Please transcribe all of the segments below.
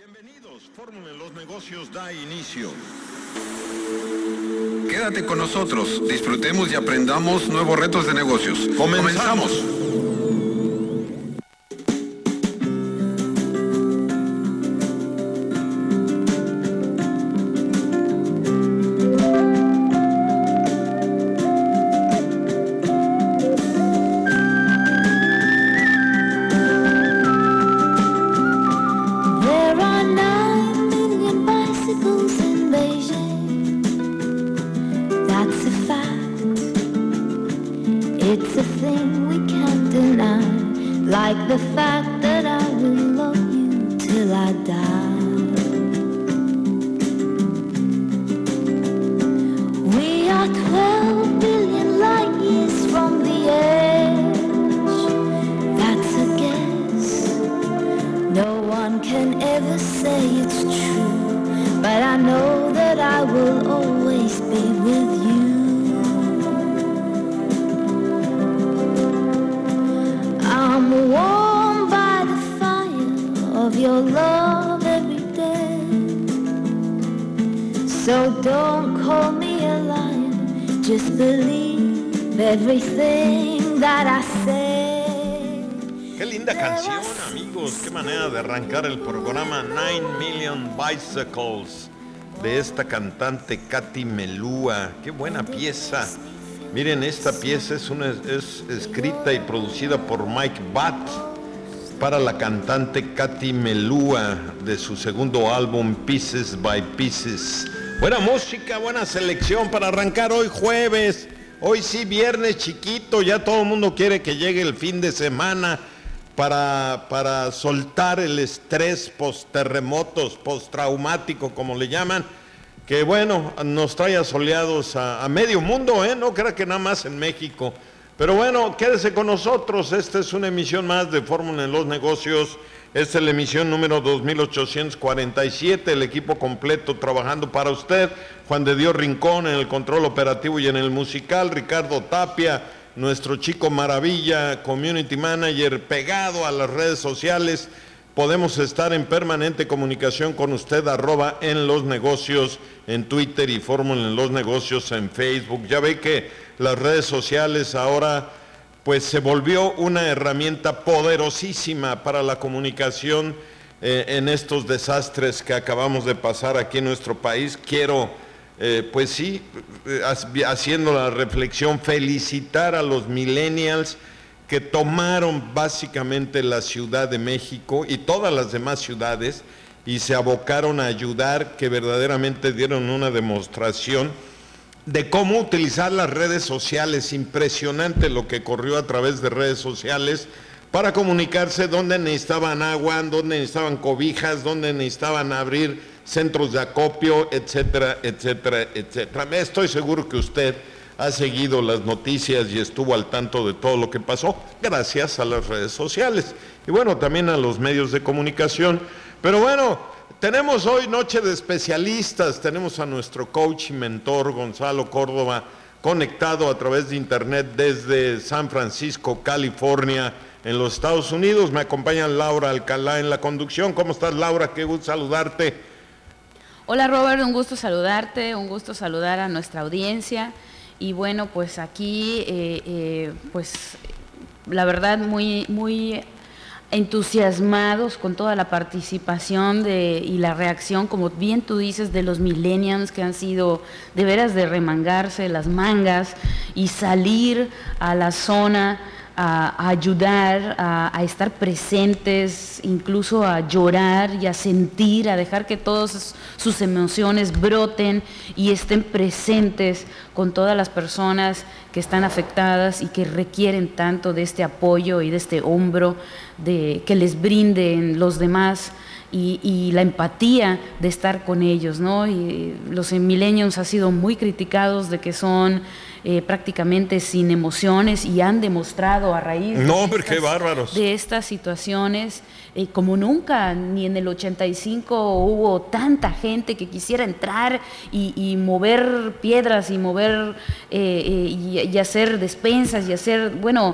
Bienvenidos, Fórmula en los Negocios da inicio. Quédate con nosotros, disfrutemos y aprendamos nuevos retos de negocios. ¡Comenzamos! Qué linda canción, amigos. Qué manera de arrancar el programa 9 Million Bicycles de esta cantante Katy Melua. Qué buena pieza. Miren, esta pieza es escrita y producida por Mike Batt para la cantante Katy Melua de su segundo álbum Pieces by Pieces. Buena música, buena selección para arrancar hoy jueves. Hoy sí, viernes chiquito, ya todo el mundo quiere que llegue el fin de semana para soltar el estrés post-terremotos, post-traumático, como le llaman, que bueno, nos trae asoleados a medio mundo, no creo que nada más en México. Pero bueno, quédese con nosotros, esta es una emisión más de Fórmula en los Negocios. Esta es la emisión número 2847, el equipo completo trabajando para usted. Juan de Dios Rincón en el control operativo y en el musical, Ricardo Tapia, nuestro chico maravilla, community manager, pegado a las redes sociales. Podemos estar en permanente comunicación con usted, @enlosnegocios en Twitter y Fórmula en los Negocios en Facebook. Ya ve que las redes sociales ahora pues se volvió una herramienta poderosísima para la comunicación en estos desastres que acabamos de pasar aquí en nuestro país. Quiero, pues sí, haciendo la reflexión, felicitar a los millennials que tomaron básicamente la Ciudad de México y todas las demás ciudades y se abocaron a ayudar, que verdaderamente dieron una demostración de cómo utilizar las redes sociales. Impresionante lo que corrió a través de redes sociales para comunicarse donde necesitaban agua, donde necesitaban cobijas, donde necesitaban abrir centros de acopio, etcétera, etcétera, etcétera. Estoy seguro que usted ha seguido las noticias y estuvo al tanto de todo lo que pasó gracias a las redes sociales y bueno, también a los medios de comunicación. Pero bueno, tenemos hoy noche de especialistas, tenemos a nuestro coach y mentor Gonzalo Córdoba conectado a través de internet desde San Francisco, California, en los Estados Unidos. Me acompaña Laura Alcalá en la conducción. ¿Cómo estás, Laura? Qué gusto saludarte. Hola, Robert, un gusto saludarte, un gusto saludar a nuestra audiencia. Y bueno, pues aquí, pues la verdad muy entusiasmados con toda la participación y la reacción, como bien tú dices, de los millennials que han sido de veras de remangarse las mangas y salir a la zona a ayudar, a estar presentes, incluso a llorar y a sentir, a dejar que todas sus emociones broten y estén presentes con todas las personas que están afectadas y que requieren tanto de este apoyo y de este hombro que les brinden los demás y la empatía de estar con ellos, ¿no? Y los millennials han sido muy criticados de que son prácticamente sin emociones, y han demostrado a raíz qué bárbaros, de estas situaciones, como nunca, ni en el 85 hubo tanta gente que quisiera entrar y mover piedras y mover y hacer despensas y hacer,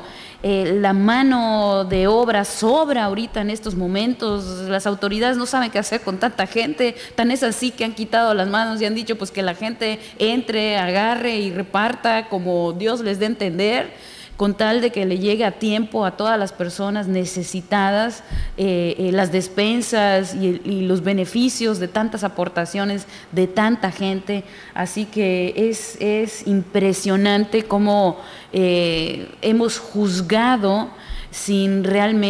la mano de obra sobra ahorita en estos momentos. Las autoridades no saben qué hacer con tanta gente, tan es así que han quitado las manos y han dicho pues que la gente entre, agarre y reparta como Dios les dé a entender, con tal de que le llegue a tiempo a todas las personas necesitadas las despensas y los beneficios de tantas aportaciones de tanta gente. Así que es impresionante cómo hemos juzgado sin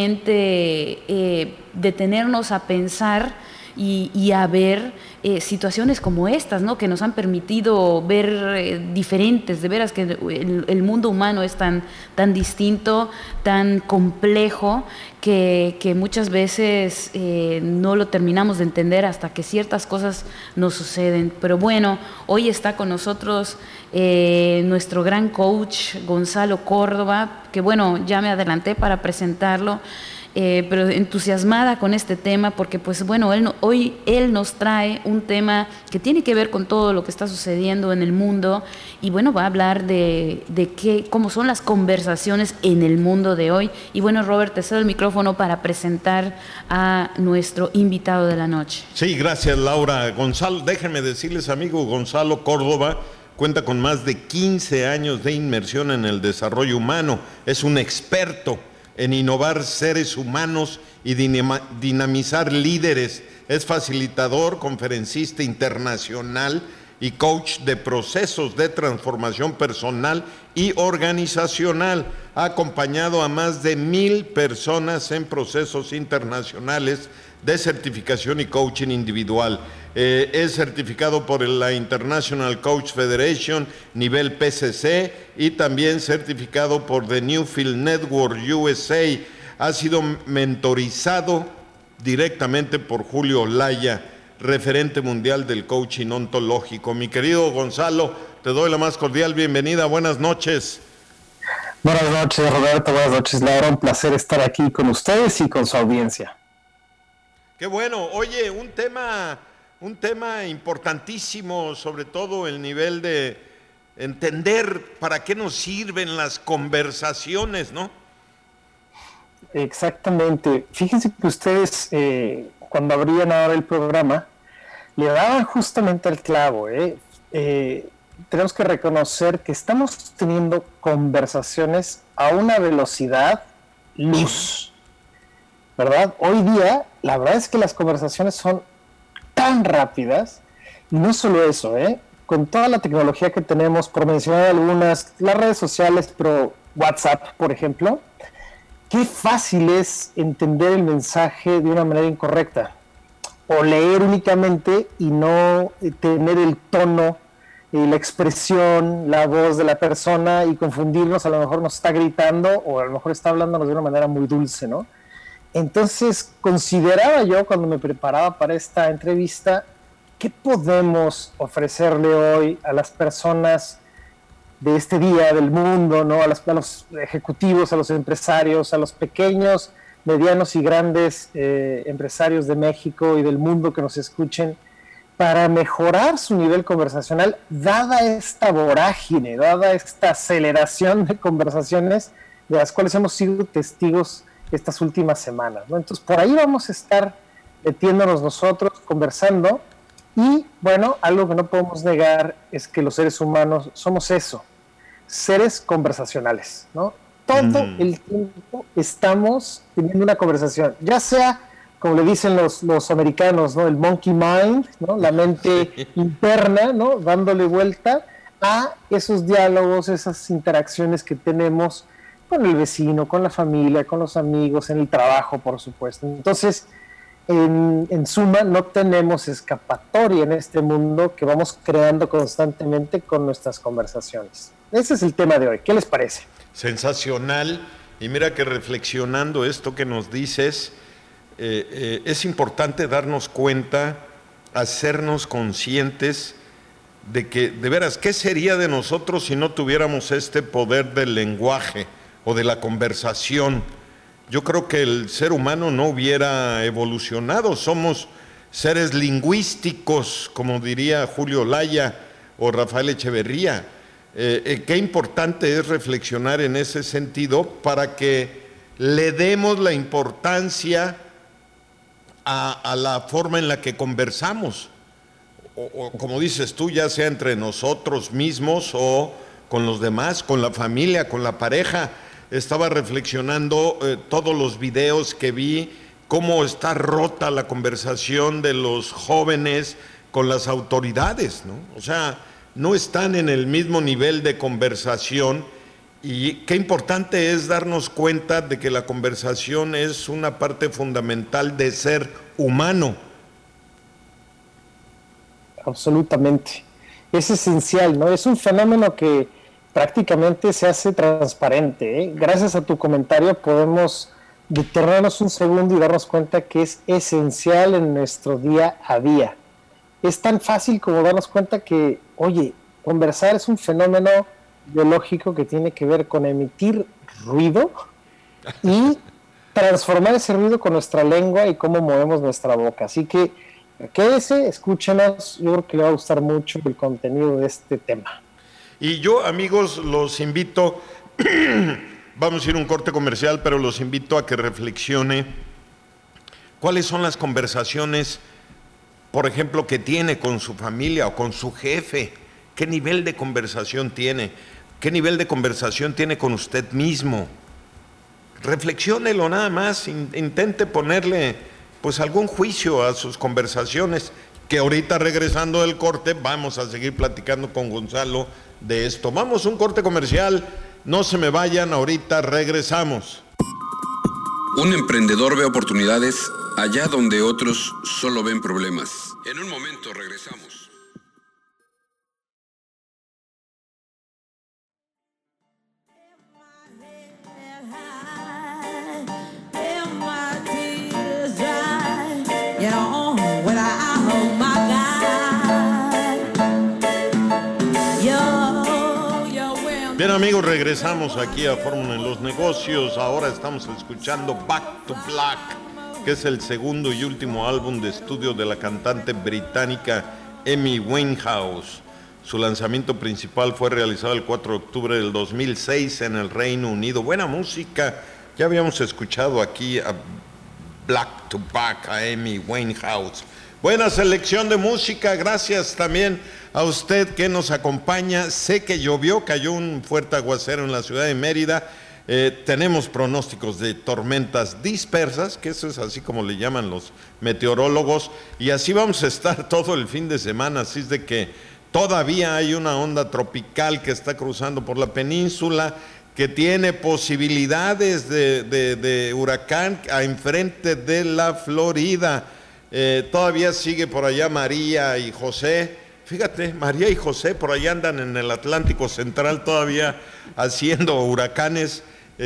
realmente detenernos a pensar y a ver situaciones como estas, ¿no? Que nos han permitido ver diferentes, de veras que el mundo humano es tan distinto, tan complejo, que muchas veces no lo terminamos de entender hasta que ciertas cosas nos suceden. Pero bueno, hoy está con nosotros nuestro gran coach Gonzalo Córdoba, que ya me adelanté para presentarlo. Pero entusiasmada con este tema porque hoy él nos trae un tema que tiene que ver con todo lo que está sucediendo en el mundo y va a hablar de cómo son las conversaciones en el mundo de hoy. Y Robert, te cedo el micrófono para presentar a nuestro invitado de la noche. Sí, gracias Laura. Gonzalo, déjenme decirles, amigo, Gonzalo Córdoba cuenta con más de 15 años de inmersión en el desarrollo humano, es un experto en innovar seres humanos y dinamizar líderes. Es facilitador, conferencista internacional y coach de procesos de transformación personal y organizacional. Ha acompañado a más de 1,000 personas en procesos internacionales de certificación y coaching individual. Es certificado por la International Coach Federation nivel PCC y también certificado por The Newfield Network USA. Ha sido mentorizado directamente por Julio Olaya, referente mundial del coaching ontológico. Mi querido Gonzalo, te doy la más cordial bienvenida. Buenas noches. Buenas noches, Roberto. Buenas noches, Laura. Un placer estar aquí con ustedes y con su audiencia. Qué bueno. Oye, un tema importantísimo, sobre todo el nivel de entender para qué nos sirven las conversaciones, ¿no? Exactamente. Fíjense que ustedes, cuando abrían ahora el programa, le daban justamente al clavo. Tenemos que reconocer que estamos teniendo conversaciones a una velocidad luz, ¿verdad? Hoy día, la verdad es que las conversaciones son tan rápidas, y no solo eso, con toda la tecnología que tenemos, por mencionar algunas, las redes sociales, pero WhatsApp, por ejemplo, qué fácil es entender el mensaje de una manera incorrecta, o leer únicamente y no tener el tono, la expresión, la voz de la persona y confundirnos. A lo mejor nos está gritando o a lo mejor está hablándonos de una manera muy dulce, ¿no? Entonces consideraba yo, cuando me preparaba para esta entrevista, ¿qué podemos ofrecerle hoy a las personas de este día del mundo, ¿no? A los ejecutivos, a los empresarios, a los pequeños, medianos y grandes empresarios de México y del mundo que nos escuchen, para mejorar su nivel conversacional, dada esta vorágine, dada esta aceleración de conversaciones de las cuales hemos sido testigos estas últimas semanas, ¿no? Entonces, por ahí vamos a estar metiéndonos nosotros, conversando, y algo que no podemos negar es que los seres humanos somos eso, seres conversacionales, ¿no? Todo el tiempo estamos teniendo una conversación, ya sea, como le dicen los americanos, ¿no? El monkey mind, ¿no? La mente interna, ¿no? Dándole vuelta a esos diálogos, esas interacciones que tenemos con el vecino, con la familia, con los amigos, en el trabajo, por supuesto. Entonces, en suma, no tenemos escapatoria en este mundo que vamos creando constantemente con nuestras conversaciones. Ese es el tema de hoy. ¿Qué les parece? Sensacional. Y mira que reflexionando esto que nos dices, es importante darnos cuenta, hacernos conscientes de que, de veras, ¿qué sería de nosotros si no tuviéramos este poder del lenguaje o de la conversación? Yo creo que el ser humano no hubiera evolucionado. Somos seres lingüísticos, como diría Julio Laya o Rafael Echeverría. Qué importante es reflexionar en ese sentido para que le demos la importancia a la forma en la que conversamos. O como dices tú, ya sea entre nosotros mismos o con los demás, con la familia, con la pareja. Estaba reflexionando todos los videos que vi, cómo está rota la conversación de los jóvenes con las autoridades, ¿no? O sea, no están en el mismo nivel de conversación, y qué importante es darnos cuenta de que la conversación es una parte fundamental de ser humano. Absolutamente. Es esencial, ¿no? Es un fenómeno que prácticamente se hace transparente, ¿eh? Gracias a tu comentario podemos detenernos un segundo y darnos cuenta que es esencial en nuestro día a día. Es tan fácil como darnos cuenta que, oye, conversar es un fenómeno biológico que tiene que ver con emitir ruido y transformar ese ruido con nuestra lengua y cómo movemos nuestra boca. Así que quédese, escúchenos, yo creo que le va a gustar mucho el contenido de este tema. Y yo, amigos, los invito, vamos a ir a un corte comercial, pero los invito a que reflexione cuáles son las conversaciones, por ejemplo, que tiene con su familia o con su jefe. ¿Qué nivel de conversación tiene? ¿Qué nivel de conversación tiene con usted mismo? Reflexiónelo nada más, intente ponerle pues algún juicio a sus conversaciones, que ahorita regresando del corte vamos a seguir platicando con Gonzalo de esto. Vamos a un corte comercial, no se me vayan, ahorita regresamos. Un emprendedor ve oportunidades allá donde otros solo ven problemas. En un momento regresamos. Bien, amigos, regresamos aquí a Fórmula en los Negocios. Ahora estamos escuchando Back to Black, que es el segundo y último álbum de estudio de la cantante británica Amy Winehouse. Su lanzamiento principal fue realizado el 4 de octubre del 2006 en el Reino Unido. Buena música. Ya habíamos escuchado aquí a Back to Black, a Amy Winehouse. Buena selección de música, gracias también a usted que nos acompaña. Sé que llovió, cayó un fuerte aguacero en la ciudad de Mérida. Tenemos pronósticos de tormentas dispersas, que eso es así como le llaman los meteorólogos, y así vamos a estar todo el fin de semana, así es de que todavía hay una onda tropical que está cruzando por la península, que tiene posibilidades de huracán a enfrente de la Florida. Todavía sigue por allá María y José. Fíjate, María y José por allá andan en el Atlántico Central todavía haciendo huracanes.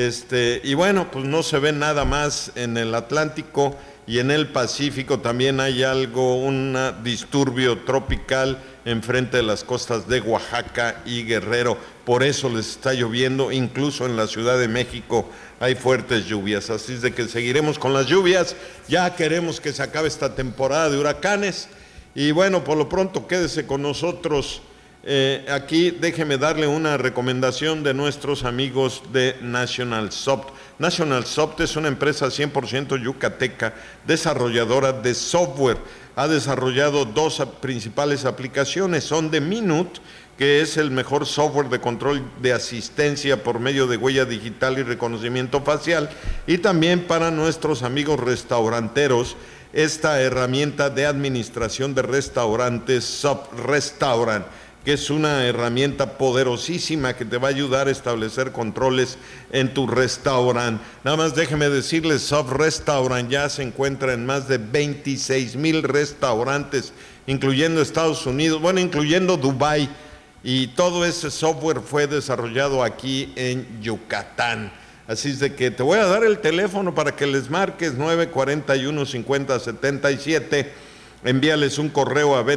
Y bueno, pues no se ve nada más en el Atlántico, y en el Pacífico también hay un disturbio tropical enfrente de las costas de Oaxaca y Guerrero. Por eso les está lloviendo, incluso en la Ciudad de México hay fuertes lluvias, así es de que seguiremos con las lluvias. Ya queremos que se acabe esta temporada de huracanes, y bueno, por lo pronto quédese con nosotros. Aquí déjeme darle una recomendación de nuestros amigos de National Soft. National Soft es una empresa 100% yucateca, desarrolladora de software. Ha desarrollado dos principales aplicaciones. On the Minute, que es el mejor software de control de asistencia por medio de huella digital y reconocimiento facial, y también para nuestros amigos restauranteros, esta herramienta de administración de restaurantes, Soft Restaurant, que es una herramienta poderosísima que te va a ayudar a establecer controles en tu restaurante. Nada más déjeme decirles, Soft Restaurant ya se encuentra en más de 26,000 restaurantes, incluyendo Estados Unidos, bueno, incluyendo Dubái, y todo ese software fue desarrollado aquí en Yucatán. Así es de que te voy a dar el teléfono para que les marques, 941-5077, envíales un correo a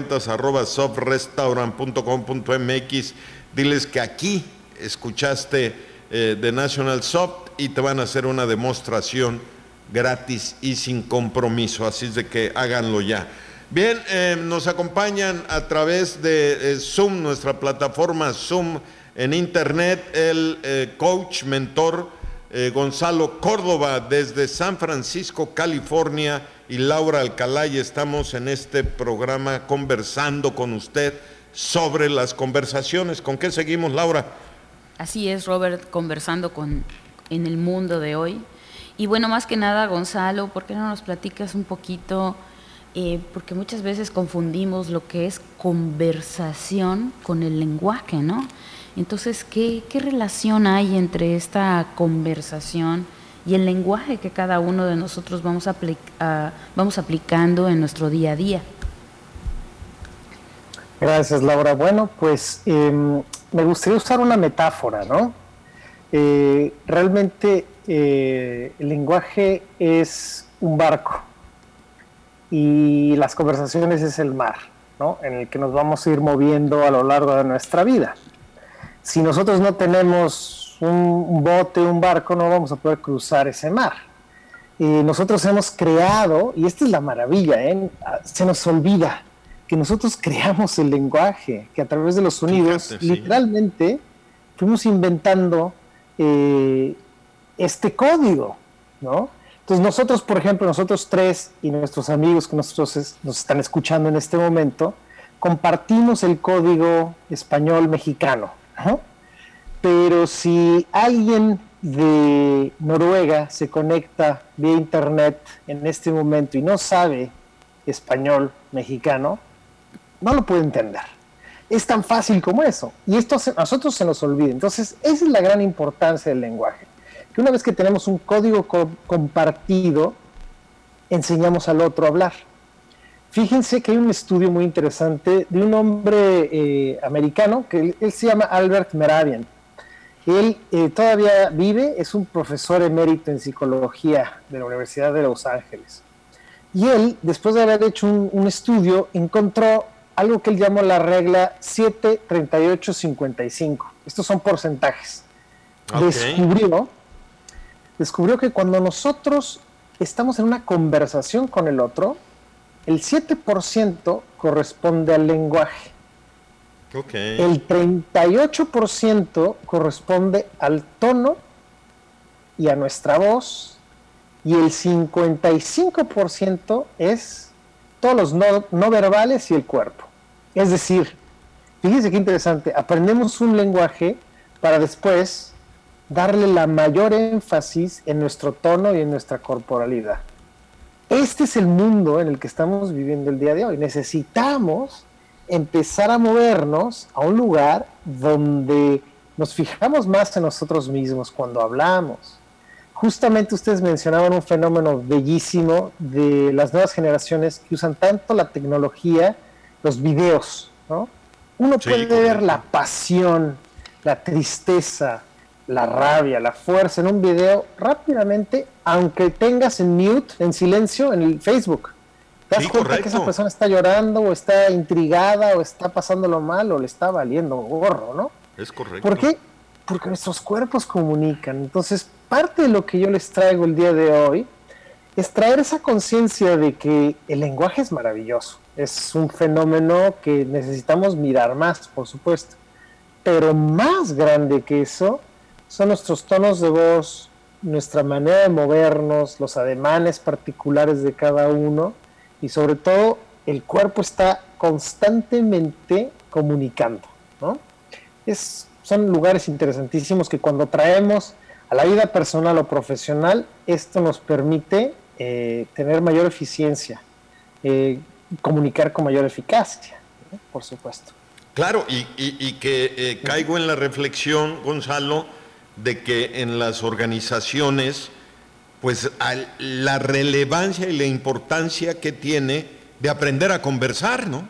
ventas@softrestaurant.com.mx, diles que aquí escuchaste de National Soft y te van a hacer una demostración gratis y sin compromiso, así es de que háganlo ya. Bien, nos acompañan a través de Zoom, nuestra plataforma Zoom en internet, el coach, mentor Gonzalo Córdoba desde San Francisco, California, y Laura Alcalá, y estamos en este programa conversando con usted sobre las conversaciones. ¿Con qué seguimos, Laura? Así es, Robert, conversando en el mundo de hoy. Y bueno, más que nada, Gonzalo, ¿por qué no nos platicas un poquito? Porque muchas veces confundimos lo que es conversación con el lenguaje, ¿no? Entonces, ¿qué relación hay entre esta conversación y el lenguaje que cada uno de nosotros vamos aplicando en nuestro día a día? Gracias, Laura. Bueno, pues me gustaría usar una metáfora, ¿no? Realmente el lenguaje es un barco y las conversaciones es el mar, ¿no? En el que nos vamos a ir moviendo a lo largo de nuestra vida. Si nosotros no tenemos un bote, un barco, no vamos a poder cruzar ese mar. Nosotros hemos creado, y esta es la maravilla, se nos olvida que nosotros creamos el lenguaje, que a través de los sonidos, Fíjate, literalmente, fuimos inventando este código, ¿no? Entonces nosotros, por ejemplo, nosotros tres y nuestros amigos que nos están escuchando en este momento, compartimos el código español mexicano, ¿no? Pero si alguien de Noruega se conecta vía internet en este momento y no sabe español mexicano, no lo puede entender. Es tan fácil como eso. Y esto a nosotros se nos olvida. Entonces, esa es la gran importancia del lenguaje. Que una vez que tenemos un código compartido, enseñamos al otro a hablar. Fíjense que hay un estudio muy interesante de un hombre americano, que él se llama Albert Mehrabian. Él todavía vive, es un profesor emérito en psicología de la Universidad de Los Ángeles. Y él, después de haber hecho un estudio, encontró algo que él llamó la regla 7-38-55. Estos son porcentajes. Okay. Descubrió que cuando nosotros estamos en una conversación con el otro, el 7% corresponde al lenguaje. Okay. El 38% corresponde al tono y a nuestra voz, y el 55% es todos los no verbales y el cuerpo. Es decir, fíjense qué interesante, aprendemos un lenguaje para después darle la mayor énfasis en nuestro tono y en nuestra corporalidad. Este es el mundo en el que estamos viviendo el día de hoy. Necesitamos empezar a movernos a un lugar donde nos fijamos más en nosotros mismos cuando hablamos. Justamente ustedes mencionaban un fenómeno bellísimo de las nuevas generaciones que usan tanto la tecnología, los videos, ¿no? Uno puede ver la pasión, la tristeza, la rabia, la fuerza en un video rápidamente, aunque tengas en mute, en silencio, en el Facebook. ¿Te das cuenta que esa persona está llorando o está intrigada o está pasándolo mal o le está valiendo gorro, ¿no? Es correcto. ¿Por qué? Porque nuestros cuerpos comunican. Entonces, parte de lo que yo les traigo el día de hoy es traer esa conciencia de que el lenguaje es maravilloso. Es un fenómeno que necesitamos mirar más, por supuesto. Pero más grande que eso son nuestros tonos de voz, nuestra manera de movernos, los ademanes particulares de cada uno, y sobre todo el cuerpo está constantemente comunicando, ¿no? Son lugares interesantísimos que cuando traemos a la vida personal o profesional, esto nos permite tener mayor eficiencia, comunicar con mayor eficacia, ¿no? Por supuesto. Claro, y que caigo en la reflexión, Gonzalo, de que en las organizaciones, pues la relevancia y la importancia que tiene de aprender a conversar, ¿no?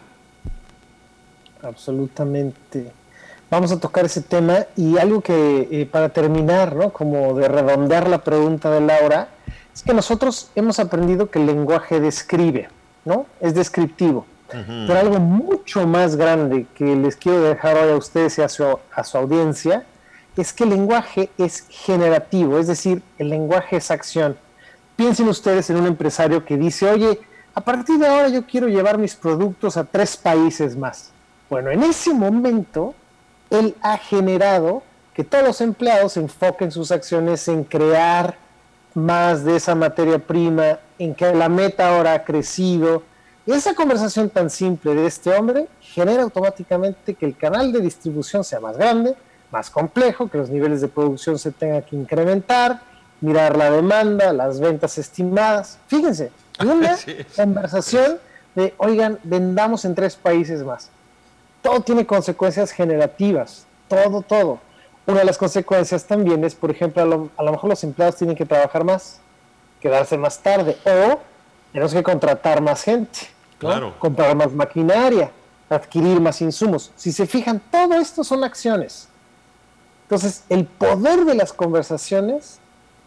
Absolutamente. Vamos a tocar ese tema, y algo que para terminar, ¿no? Como de redondear la pregunta de Laura, es que nosotros hemos aprendido que el lenguaje describe. ¿no? Es descriptivo. Uh-huh. Pero algo mucho más grande que les quiero dejar hoy a ustedes y a su audiencia es que el lenguaje es generativo, es decir, el lenguaje es acción. Piensen ustedes en un empresario que dice, oye, a partir de ahora yo quiero llevar mis productos a 3 países más. Bueno, en ese momento, él ha generado que todos los empleados enfoquen sus acciones en crear más de esa materia prima, en que la meta ahora ha crecido. Y esa conversación tan simple de este hombre genera automáticamente que el canal de distribución sea más grande, más complejo, que los niveles de producción se tengan que incrementar, mirar la demanda, las ventas estimadas. Fíjense, una conversación de, oigan, vendamos en 3 países más. Todo tiene consecuencias generativas, todo. Una de las consecuencias también es, por ejemplo, a lo mejor los empleados tienen que trabajar más, quedarse más tarde, o tenemos que contratar más gente, ¿no? Claro. Comprar más maquinaria, adquirir más insumos. Si se fijan, todo esto son acciones. Entonces, el poder de las conversaciones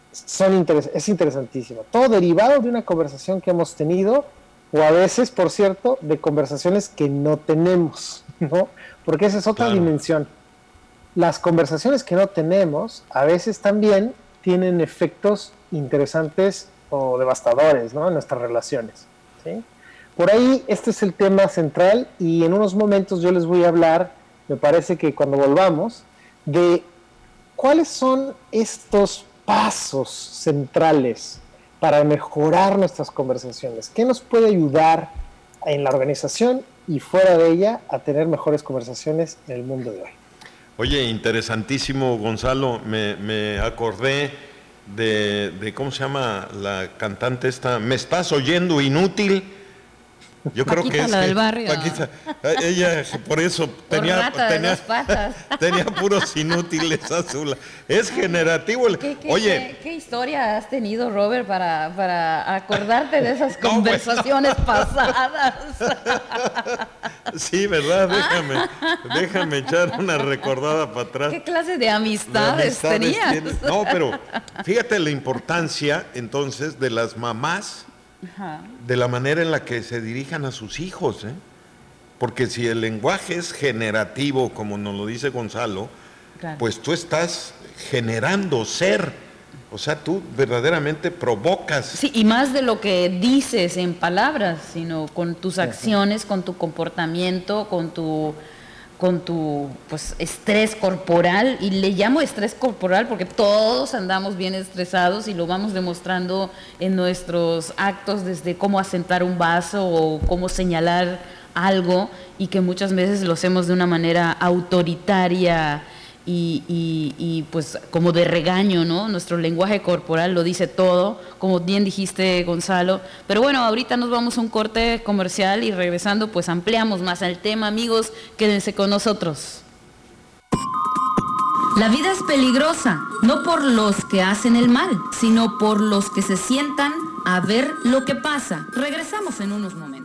es interesantísimo. Todo derivado de una conversación que hemos tenido, o a veces, por cierto, de conversaciones que no tenemos, ¿no? Porque esa es otra dimensión. Las conversaciones que no tenemos, a veces también tienen efectos interesantes o devastadores, ¿no? En nuestras relaciones, ¿sí? Por ahí, este es el tema central, y en unos momentos yo les voy a hablar, me parece que cuando volvamos, de cuáles son estos pasos centrales para mejorar nuestras conversaciones. ¿Qué nos puede ayudar en la organización y fuera de ella a tener mejores conversaciones en el mundo de hoy? Oye, interesantísimo, Gonzalo. Me acordé de ¿cómo se llama la cantante esta? ¿Me estás oyendo, inútil? Yo creo Paquita, que es la del barrio. Paquita, ella por eso tenía puros inútiles azul. Es generativo. Oye, ¿Qué historia has tenido, Robert, para acordarte de esas conversaciones pasadas? Sí, ¿verdad? Déjame echar una recordada para atrás. ¿Qué clase de amistades tenías? No, pero fíjate la importancia entonces de las mamás. Ajá. De la manera en la que se dirijan a sus hijos, ¿eh? Porque si el lenguaje es generativo, como nos lo dice Gonzalo, claro, pues tú estás generando ser, o sea, tú verdaderamente provocas. Sí, y más de lo que dices en palabras, sino con tus acciones, con tu comportamiento, con tu pues estrés corporal, y le llamo estrés corporal porque todos andamos bien estresados y lo vamos demostrando en nuestros actos, desde cómo asentar un vaso o cómo señalar algo, y que muchas veces lo hacemos de una manera autoritaria y pues como de regaño, ¿no? Nuestro lenguaje corporal lo dice todo, como bien dijiste, Gonzalo. Pero bueno, ahorita nos vamos a un corte comercial y regresando pues ampliamos más el tema. Amigos, quédense con nosotros. La vida es peligrosa, no por los que hacen el mal, sino por los que se sientan a ver lo que pasa. Regresamos en unos momentos.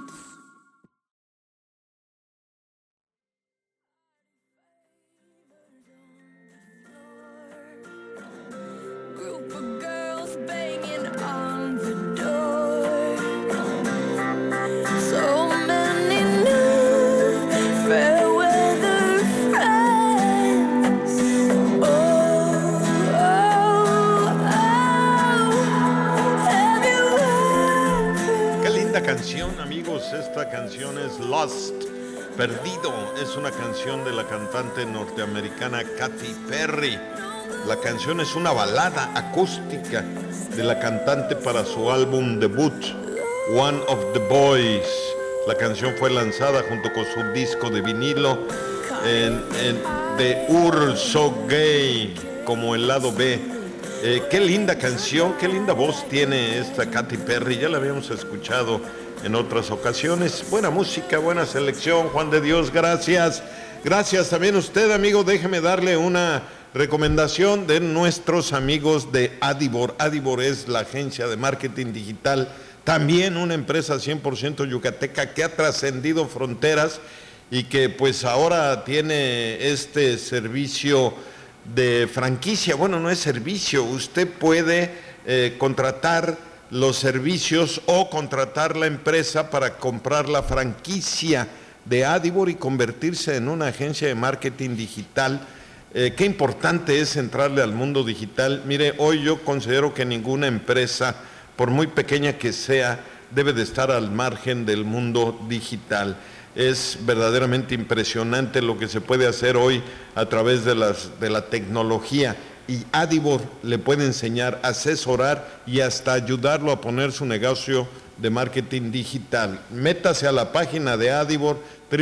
Canción, amigos, esta canción es Lost, Perdido. Es una canción de la cantante norteamericana Katy Perry. La canción es una balada acústica de la cantante para su álbum debut, One of the Boys. La canción fue lanzada junto con su disco de vinilo de So Gay, como el lado B. Qué linda canción, qué linda voz tiene esta Katy Perry. Ya la habíamos escuchado en otras ocasiones. Buena música, buena selección, Juan de Dios, gracias. Gracias también a usted, amigo. Déjeme darle una recomendación de nuestros amigos de Adibor. Adibor es la agencia de marketing digital, también una empresa 100% yucateca que ha trascendido fronteras y que pues ahora tiene este servicio de franquicia. Bueno, no es servicio, usted puede contratar los servicios o contratar la empresa para comprar la franquicia de Adibor y convertirse en una agencia de marketing digital. Qué importante es entrarle al mundo digital. Mire, hoy yo considero que ninguna empresa, por muy pequeña que sea, debe de estar al margen del mundo digital. Es verdaderamente impresionante lo que se puede hacer hoy a través de la tecnología, y Adibor le puede enseñar, asesorar y hasta ayudarlo a poner su negocio de marketing digital. Métase a la página de Adibor,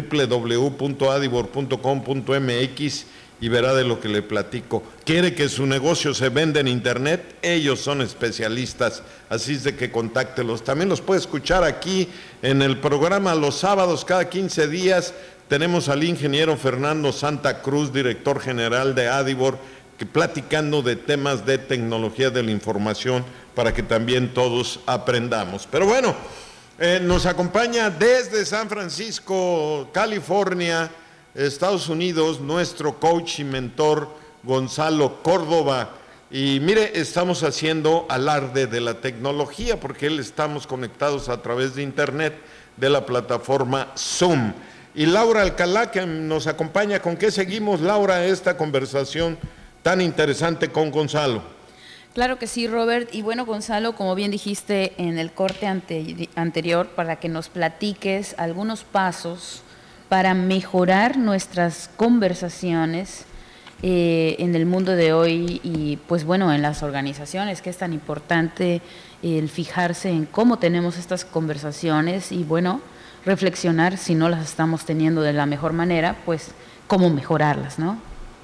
www.adibor.com.mx, y verá de lo que le platico. ¿Quiere que su negocio se venda en internet? Ellos son especialistas, así es de que contáctelos. También los puede escuchar aquí en el programa los sábados, cada 15 días. Tenemos al ingeniero Fernando Santa Cruz, director general de Adibor, que platicando de temas de tecnología de la información para que también todos aprendamos. Pero bueno, nos acompaña desde San Francisco, California, Estados Unidos, nuestro coach y mentor Gonzalo Córdoba. Y mire, estamos haciendo alarde de la tecnología porque estamos conectados a través de internet de la plataforma Zoom. Y Laura Alcalá, que nos acompaña. ¿Con qué seguimos, Laura, esta conversación tan interesante con Gonzalo? Claro que sí, Robert. Y bueno, Gonzalo, como bien dijiste en el corte anterior, para que nos platiques algunos pasos para mejorar nuestras conversaciones en el mundo de hoy y pues bueno, en las organizaciones, que es tan importante el fijarse en cómo tenemos estas conversaciones y bueno, reflexionar si no las estamos teniendo de la mejor manera, pues cómo mejorarlas, ¿no?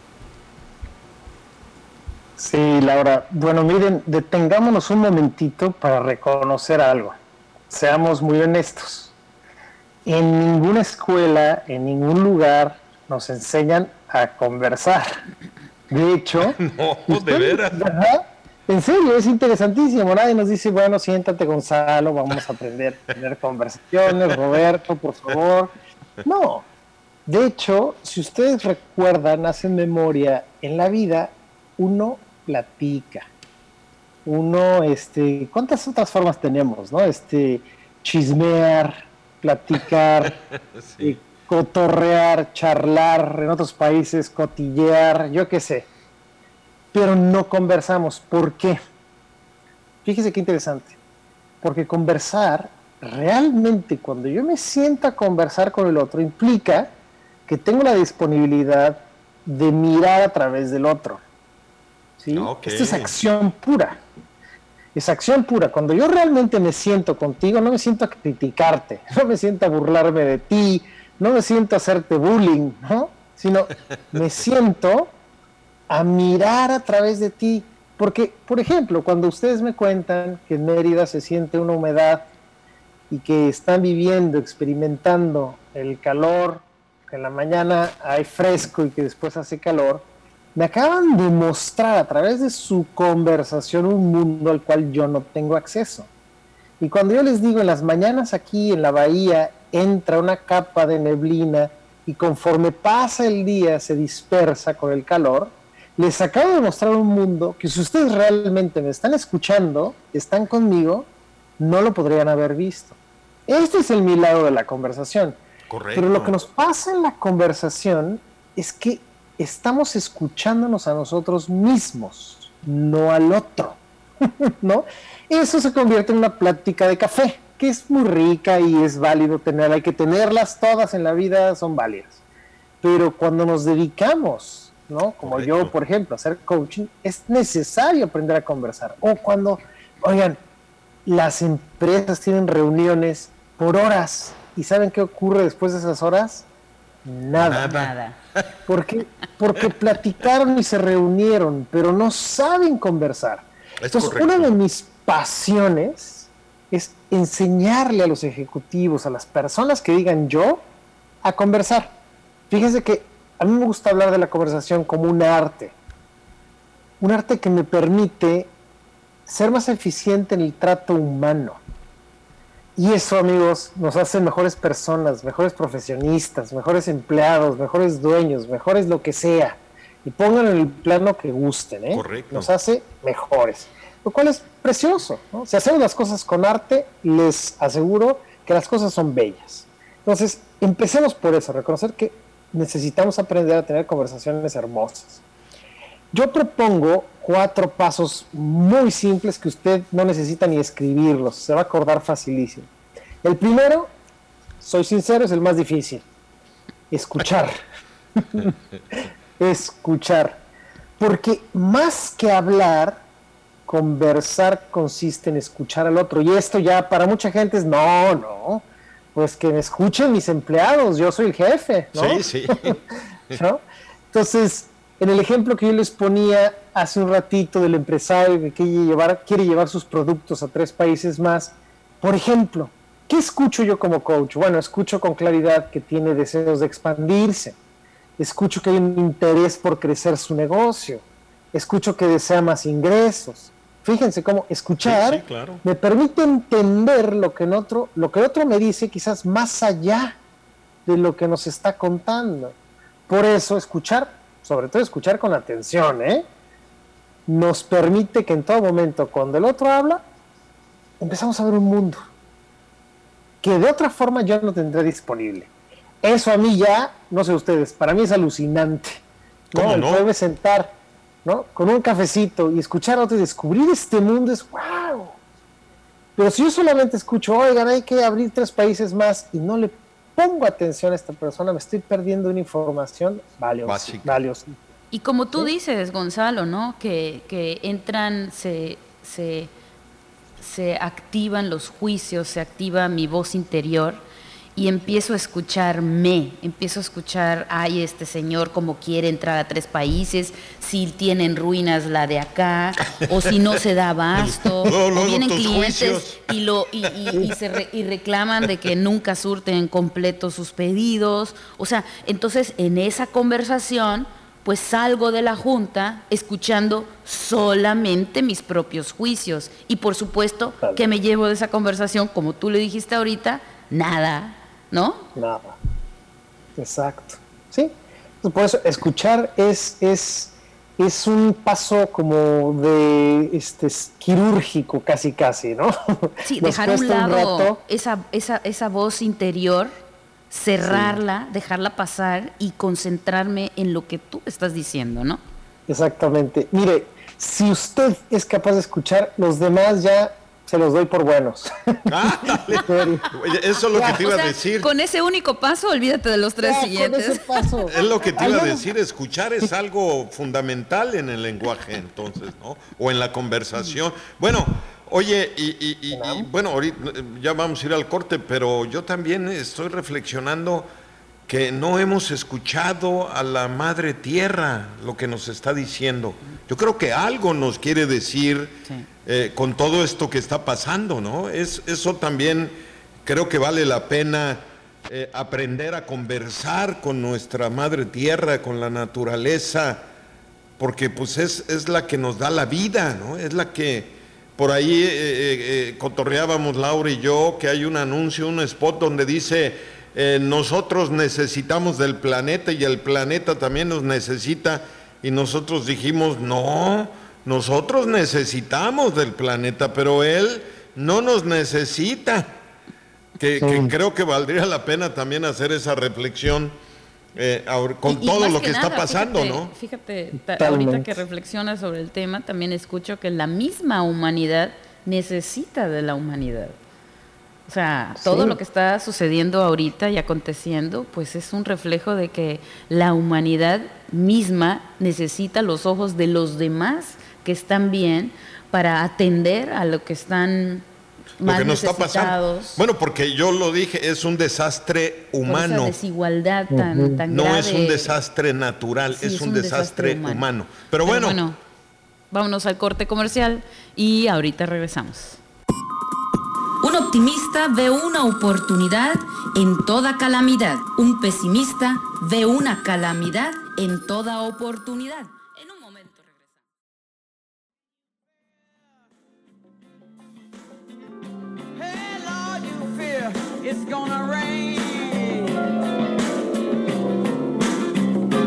Sí, Laura. Bueno, miren, detengámonos un momentito para reconocer algo. Seamos muy honestos. En ninguna escuela, en ningún lugar nos enseñan a conversar. De hecho... No, de veras. ¿Verdad? En serio, es interesantísimo. Nadie nos dice, bueno, siéntate, Gonzalo, vamos a aprender a tener conversaciones. Roberto, por favor. No. De hecho, si ustedes recuerdan, hacen memoria, en la vida uno platica. Uno, ¿cuántas otras formas tenemos, no? Chismear, platicar, sí. Cotorrear, charlar, en otros países cotillear, yo qué sé. Pero no conversamos. ¿Por qué? Fíjese qué interesante. Porque conversar, realmente cuando yo me siento a conversar con el otro, implica que tengo la disponibilidad de mirar a través del otro. ¿Sí? Okay. Esto es acción pura. Es acción pura. Cuando yo realmente me siento contigo, no me siento a criticarte, no me siento a burlarme de ti, no me siento a hacerte bullying, ¿no? Sino me siento a mirar a través de ti. Porque, por ejemplo, cuando ustedes me cuentan que en Mérida se siente una humedad y que están viviendo, experimentando el calor, que en la mañana hay fresco y que después hace calor, me acaban de mostrar a través de su conversación un mundo al cual yo no tengo acceso. Y cuando yo les digo, en las mañanas aquí en la bahía entra una capa de neblina y conforme pasa el día se dispersa con el calor, les acabo de mostrar un mundo que si ustedes realmente me están escuchando, están conmigo, no lo podrían haber visto. Este es el milagro de la conversación. Correcto. Pero lo que nos pasa en la conversación es que estamos escuchándonos a nosotros mismos, no al otro, ¿no? Eso se convierte en una plática de café, que es muy rica y es válido tener, hay que tenerlas todas en la vida, son válidas. Pero cuando nos dedicamos, ¿no? Como correcto, yo, por ejemplo, a hacer coaching, es necesario aprender a conversar. O cuando, oigan, las empresas tienen reuniones por horas, ¿y saben qué ocurre después de esas horas? Nada. Porque platicaron y se reunieron, pero no saben conversar. Entonces, una de mis pasiones es enseñarle a los ejecutivos, a las personas que digan yo, a conversar. Fíjense que a mí me gusta hablar de la conversación como un arte que me permite ser más eficiente en el trato humano. Y eso, amigos, nos hace mejores personas, mejores profesionistas, mejores empleados, mejores dueños, mejores lo que sea. Y pónganlo en el plano que gusten, ¿eh? Correcto. Nos hace mejores. lo cual es precioso, ¿no? Si hacemos las cosas con arte, les aseguro que las cosas son bellas. Entonces, empecemos por eso, reconocer que necesitamos aprender a tener conversaciones hermosas. Yo propongo 4 pasos muy simples que usted no necesita ni escribirlos, se va a acordar facilísimo. El primero, soy sincero, es el más difícil. Escuchar. Escuchar. Porque más que hablar, conversar consiste en escuchar al otro. Y esto ya para mucha gente es, no, pues que me escuchen mis empleados, yo soy el jefe, ¿no? Sí. ¿No? Entonces, en el ejemplo que yo les ponía hace un ratito del empresario que quiere llevar sus productos a 3 países más, por ejemplo, ¿qué escucho yo como coach? Bueno, escucho con claridad que tiene deseos de expandirse. Escucho que hay un interés por crecer su negocio. Escucho que desea más ingresos. Fíjense cómo escuchar sí, claro, me permite entender lo que el otro me dice, quizás más allá de lo que nos está contando. Por eso escuchar, sobre todo escuchar con atención, nos permite que en todo momento, cuando el otro habla, empezamos a ver un mundo que de otra forma yo no tendré disponible. Eso a mí ya, no sé ustedes, para mí es alucinante, ¿no? ¿Cómo El no? poderme sentar, ¿no? Con un cafecito y escuchar a otro y descubrir este mundo es ¡wow! Pero si yo solamente escucho, oigan, hay que abrir 3 países más y no le pongo atención a esta persona, me estoy perdiendo una información valiosa. Y como tú dices, Gonzalo, ¿no? Que entran, se activan los juicios, se activa mi voz interior y empiezo a escuchar, ay, este señor como quiere entrar a 3 países, si tienen ruinas la de acá, o si no se da abasto, o vienen clientes y reclaman de que nunca surten completo sus pedidos. O sea, entonces en esa conversación pues salgo de la junta escuchando solamente mis propios juicios. Y por supuesto que me llevo de esa conversación, como tú le dijiste ahorita, nada, ¿no? Nada. Exacto. Sí. Por eso escuchar es un paso como de quirúrgico casi, ¿no? Sí, dejar a un lado esa voz interior, cerrarla, sí, dejarla pasar y concentrarme en lo que tú estás diciendo, ¿no? Exactamente. Mire, si usted es capaz de escuchar, los demás ya se los doy por buenos. Dale. Eso es lo que te iba a decir. Con ese único paso, olvídate de los 3 siguientes. Con ese paso. Es lo que te iba a decir, escuchar es algo fundamental en el lenguaje, entonces, ¿no? O en la conversación. Bueno, oye, y bueno, ahorita ya vamos a ir al corte, pero yo también estoy reflexionando que no hemos escuchado a la Madre Tierra lo que nos está diciendo. Yo creo que algo nos quiere decir, sí, con todo esto que está pasando, ¿no? Eso también creo que vale la pena aprender a conversar con nuestra Madre Tierra, con la naturaleza, porque pues es la que nos da la vida, ¿no? Es la que... Por ahí cotorreábamos Laura y yo que hay un anuncio, un spot donde dice nosotros necesitamos del planeta y el planeta también nos necesita, y nosotros dijimos no, nosotros necesitamos del planeta, pero él no nos necesita, que creo que valdría la pena también hacer esa reflexión con todo lo que está pasando, ¿no? Fíjate, ahorita que reflexionas sobre el tema, también escucho que la misma humanidad necesita de la humanidad. O sea, todo lo que está sucediendo ahorita y aconteciendo, pues es un reflejo de que la humanidad misma necesita los ojos de los demás que están bien para atender a lo que están más lo que nos está pasando. Bueno, porque yo lo dije, es un desastre humano. Por esa desigualdad tan grave. No es un desastre natural, sí, es un desastre humano. Pero bueno, vámonos al corte comercial y ahorita regresamos. Un optimista ve una oportunidad en toda calamidad. Un pesimista ve una calamidad en toda oportunidad. En un momento regresamos. Hey, Lord, you fear it's gonna rain.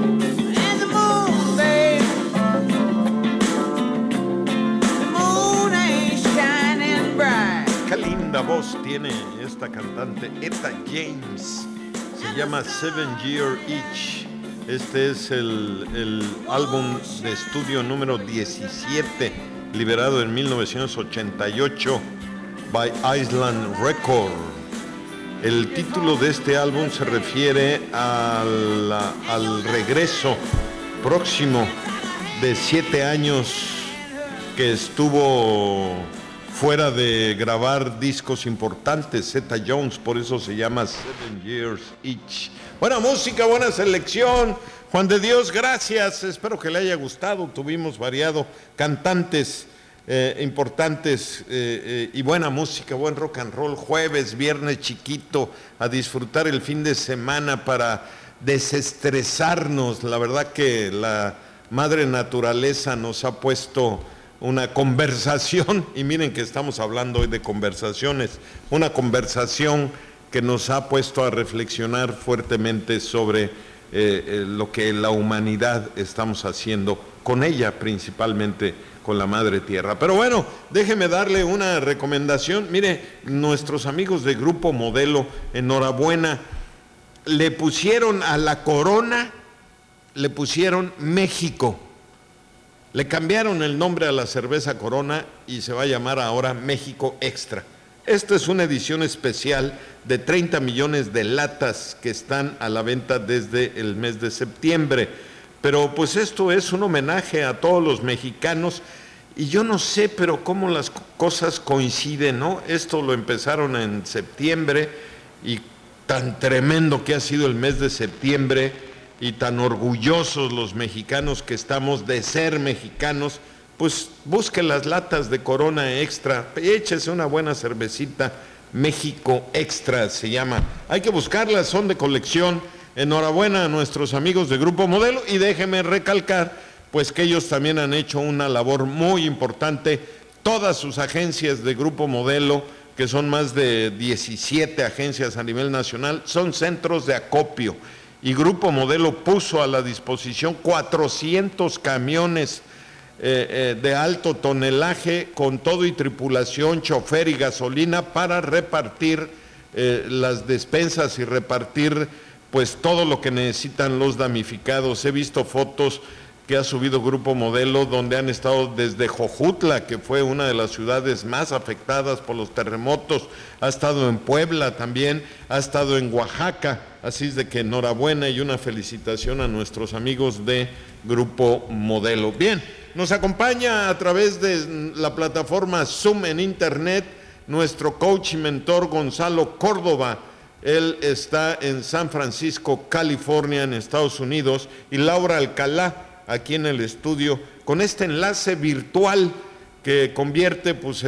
And the moon, babe, the moon linda voz tiene esta cantante, Etta James. Se llama 7 Year Itch. Este es el álbum de estudio número 17, liberado en 1988 by Island Record. El título de este álbum se refiere al regreso próximo de 7 años que estuvo fuera de grabar discos importantes, Etta Jones, por eso se llama 7 Years Itch. Buena música, buena selección. Juan de Dios, gracias. Espero que le haya gustado. Tuvimos variado cantantes importantes y buena música, buen rock and roll. Jueves, viernes chiquito, a disfrutar el fin de semana para desestresarnos. La verdad que la madre naturaleza nos ha puesto una conversación, y miren que estamos hablando hoy de conversaciones, una conversación que nos ha puesto a reflexionar fuertemente sobre lo que la humanidad estamos haciendo con ella, principalmente con la Madre Tierra. Pero bueno, déjeme darle una recomendación. Mire, nuestros amigos de Grupo Modelo, enhorabuena, le pusieron a la Corona, le pusieron México. Le cambiaron el nombre a la cerveza Corona y se va a llamar ahora México Extra. Esta es una edición especial de 30 millones de latas que están a la venta desde el mes de septiembre. Pero pues esto es un homenaje a todos los mexicanos y yo no sé, pero cómo las cosas coinciden, ¿no? Esto lo empezaron en septiembre y tan tremendo que ha sido el mes de septiembre, y tan orgullosos los mexicanos que estamos de ser mexicanos, pues busque las latas de Corona Extra, échese una buena cervecita, México Extra se llama. Hay que buscarlas, son de colección. Enhorabuena a nuestros amigos de Grupo Modelo, y déjeme recalcar, pues que ellos también han hecho una labor muy importante. Todas sus agencias de Grupo Modelo, que son más de 17 agencias a nivel nacional, son centros de acopio. Y Grupo Modelo puso a la disposición 400 camiones de alto tonelaje con todo y tripulación, chofer y gasolina para repartir las despensas y repartir pues todo lo que necesitan los damnificados. He visto fotos que ha subido Grupo Modelo donde han estado desde Jojutla, que fue una de las ciudades más afectadas por los terremotos, ha estado en Puebla también, ha estado en Oaxaca. Así es de que enhorabuena y una felicitación a nuestros amigos de Grupo Modelo. Bien, nos acompaña a través de la plataforma Zoom en Internet nuestro coach y mentor Gonzalo Córdoba. Él está en San Francisco, California, en Estados Unidos, y Laura Alcalá aquí en el estudio, con este enlace virtual que convierte pues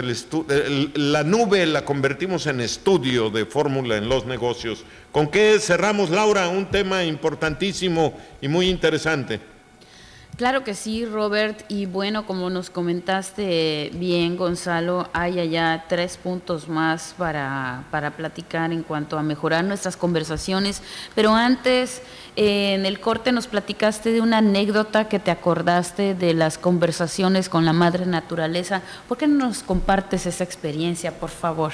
la nube la convertimos en estudio de fórmula en los negocios. ¿Con qué cerramos, Laura? Un tema importantísimo y muy interesante. Claro que sí, Robert, y bueno, como nos comentaste bien, Gonzalo, hay allá 3 puntos más para platicar en cuanto a mejorar nuestras conversaciones, pero antes, en el corte nos platicaste de una anécdota que te acordaste de las conversaciones con la madre naturaleza. ¿Por qué no nos compartes esa experiencia, por favor?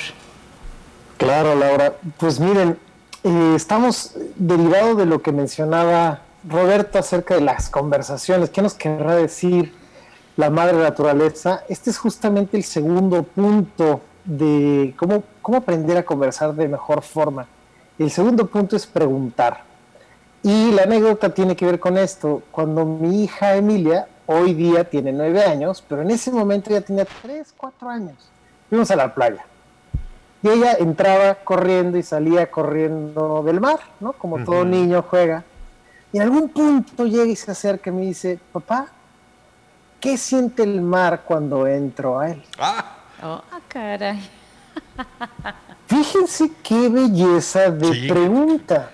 Claro, Laura. Pues miren, estamos derivados de lo que mencionaba Roberto acerca de las conversaciones. ¿Qué nos querrá decir la madre naturaleza? Este es justamente el segundo punto de cómo aprender a conversar de mejor forma. El segundo punto es preguntar. Y la anécdota tiene que ver con esto. Cuando mi hija Emilia, hoy día tiene 9 años, pero en ese momento ya tenía 3, 4 años, fuimos a la playa. Y ella entraba corriendo y salía corriendo del mar, ¿no? Como todo niño juega. Y en algún punto llega y se acerca y me dice: papá, ¿qué siente el mar cuando entro a él? Oh, caray. Fíjense qué belleza de pregunta.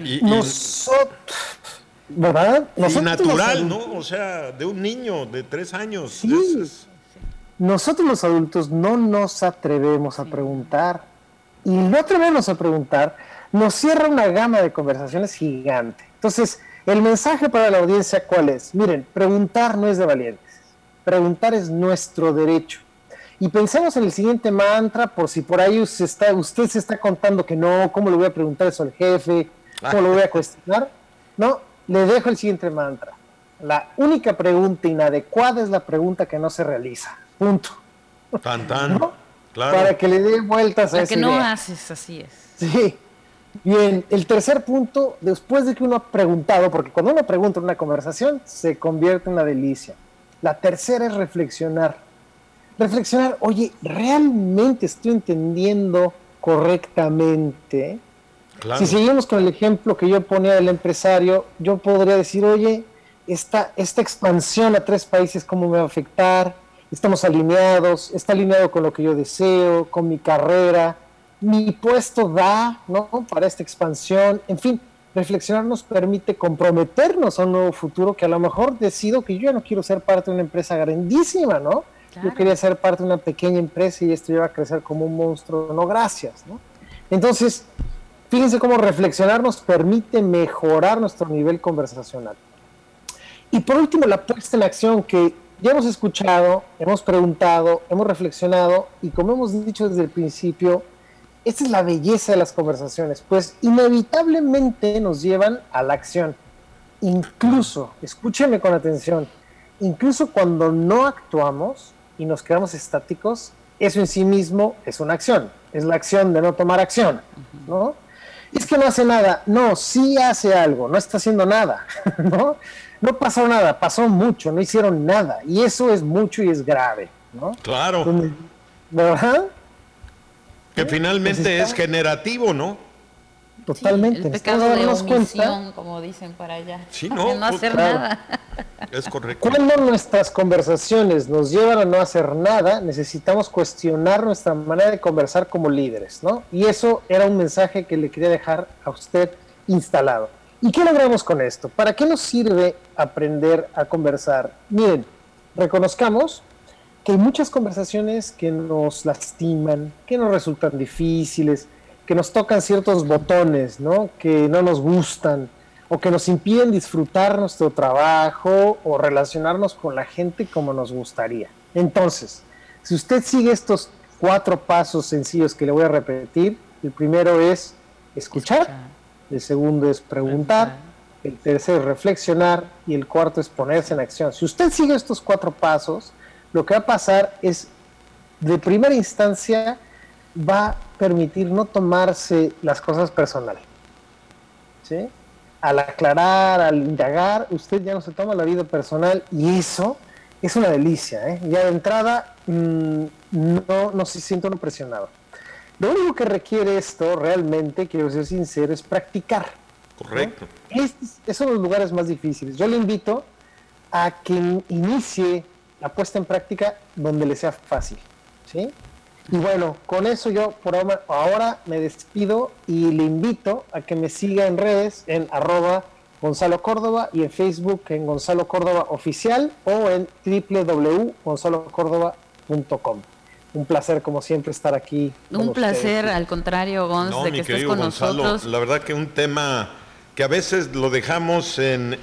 ¿Verdad? Y natural, ¿no? O sea, de un niño de 3 años. Sí. Nosotros los adultos no nos atrevemos a preguntar. Y no atrevernos a preguntar nos cierra una gama de conversaciones gigante. Entonces, el mensaje para la audiencia, ¿cuál es? Miren, preguntar no es de valientes. Preguntar es nuestro derecho. Y pensemos en el siguiente mantra, por si por ahí usted se está contando que no, ¿cómo le voy a preguntar eso al jefe? ¿Cómo lo voy a cuestionar? No, le dejo el siguiente mantra. La única pregunta inadecuada es la pregunta que no se realiza. Punto. Tan, ¿no? Claro. Para que le dé vueltas a la esa que no idea. haces, así es. Sí. Bien, el tercer punto, después de que uno ha preguntado, porque cuando uno pregunta en una conversación, se convierte en una delicia. La tercera es reflexionar. Reflexionar, oye, ¿realmente estoy entendiendo correctamente? Claro. Si seguimos con el ejemplo que yo ponía del empresario, yo podría decir, oye, esta expansión a 3 países, ¿cómo me va a afectar? Estamos alineados, está alineado con lo que yo deseo, con mi carrera, mi puesto da, ¿no?, para esta expansión. En fin, reflexionar nos permite comprometernos a un nuevo futuro que a lo mejor decido que yo ya no quiero ser parte de una empresa grandísima, ¿no? Claro. Yo quería ser parte de una pequeña empresa y esto iba a crecer como un monstruo. No, gracias, ¿no? Entonces, fíjense cómo reflexionar nos permite mejorar nuestro nivel conversacional. Y por último, la puesta en acción, que ya hemos escuchado, hemos preguntado, hemos reflexionado y como hemos dicho desde el principio, esta es la belleza de las conversaciones, pues inevitablemente nos llevan a la acción. Incluso, escúchenme con atención, incluso cuando no actuamos y nos quedamos estáticos, eso en sí mismo es una acción, es la acción de no tomar acción, ¿no? Es que no hace nada, no, sí hace algo, no está haciendo nada, ¿no? No pasó nada, pasó mucho, no hicieron nada, y eso es mucho y es grave, ¿no? Claro. ¿Verdad? Que finalmente es generativo, ¿no? Totalmente. Sí, el pecado de omisión, como dicen para allá. Sí, no, no hacer claro. nada. Es correcto. Cuando nuestras conversaciones nos llevan a no hacer nada, necesitamos cuestionar nuestra manera de conversar como líderes, ¿no? Y eso era un mensaje que le quería dejar a usted instalado. ¿Y qué logramos con esto? ¿Para qué nos sirve aprender a conversar? Miren, reconozcamos que hay muchas conversaciones que nos lastiman, que nos resultan difíciles, que nos tocan ciertos botones, ¿no?, que no nos gustan o que nos impiden disfrutar nuestro trabajo o relacionarnos con la gente como nos gustaría. Entonces, si usted sigue estos 4 pasos sencillos que le voy a repetir, el primero es escuchar, el segundo es preguntar, el tercero es reflexionar y el cuarto es ponerse en acción. Si usted sigue estos 4 pasos, lo que va a pasar es, de primera instancia, va a permitir no tomarse las cosas personal, ¿sí? Al aclarar, al indagar, usted ya no se toma la vida personal y eso es una delicia, ¿eh? Ya de entrada no se siente uno presionado. Lo único que requiere esto realmente, quiero ser sincero, es practicar. Correcto. ¿No? Estos son los lugares más difíciles. Yo le invito a que inicie la puesta en práctica donde le sea fácil, ¿sí? Y bueno, con eso yo por ahora me despido y le invito a que me siga en redes en @Gonzalo Córdoba y en Facebook en Gonzalo Córdoba Oficial o en www.gonzalocórdoba.com. Un placer como siempre estar aquí. Un placer, ustedes. Al contrario, Gonz, de que estés con Gonzalo, nosotros. La verdad que un tema que a veces lo dejamos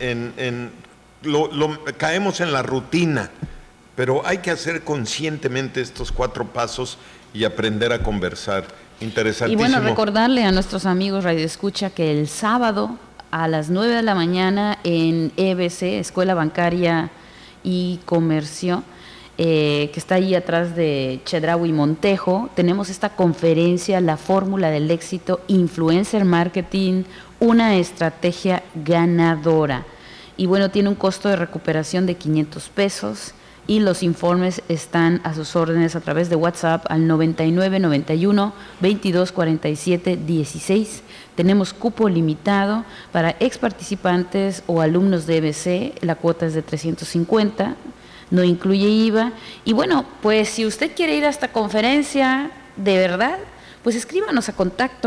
caemos en la rutina. Pero hay que hacer conscientemente estos 4 pasos y aprender a conversar. Interesantísimo. Y bueno, recordarle a nuestros amigos Radio Escucha que el sábado a las 9 de la mañana en EBC, Escuela Bancaria y Comercio, que está ahí atrás de Chedraui Montejo, tenemos esta conferencia, La Fórmula del Éxito, Influencer Marketing, una estrategia ganadora. Y bueno, tiene un costo de recuperación de $500. Y los informes están a sus órdenes a través de WhatsApp al 9991 2247 16. Tenemos cupo limitado para ex participantes o alumnos de EBC. La cuota es de 350, no incluye IVA. Y bueno, pues si usted quiere ir a esta conferencia de verdad, pues escríbanos a contacto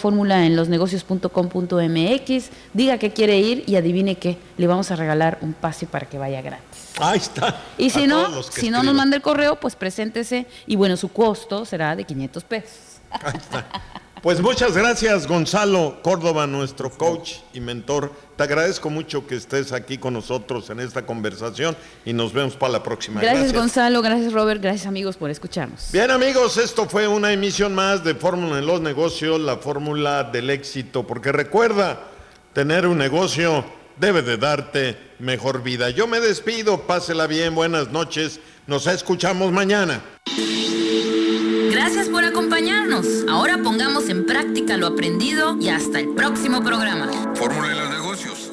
@formulaenlosnegocios.com.mx, diga que quiere ir y adivine qué, le vamos a regalar un pase para que vaya gratis. Ahí está. Y si no nos manda el correo, pues preséntese y bueno, su costo será de $500. Ahí está. Pues muchas gracias, Gonzalo Córdoba, nuestro coach y mentor. Te agradezco mucho que estés aquí con nosotros en esta conversación y nos vemos para la próxima. Gracias, Gonzalo, gracias, Robert, gracias, amigos, por escucharnos. Bien, amigos, esto fue una emisión más de Fórmula en los Negocios, la fórmula del éxito, porque recuerda, tener un negocio debe de darte mejor vida. Yo me despido, pásela bien, buenas noches, nos escuchamos mañana. Gracias por acompañarnos. Ahora pongamos en práctica lo aprendido y hasta el próximo programa. Fórmula de los negocios.